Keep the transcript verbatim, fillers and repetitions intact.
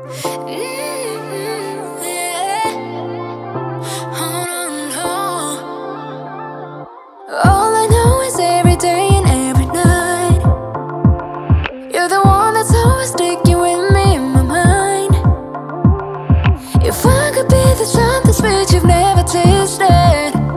Mm, yeah. Oh, no, no. All I know is every day and every night you're the one that's always sticking with me in my mind. If I could be the sun, the sweet you've never tasted,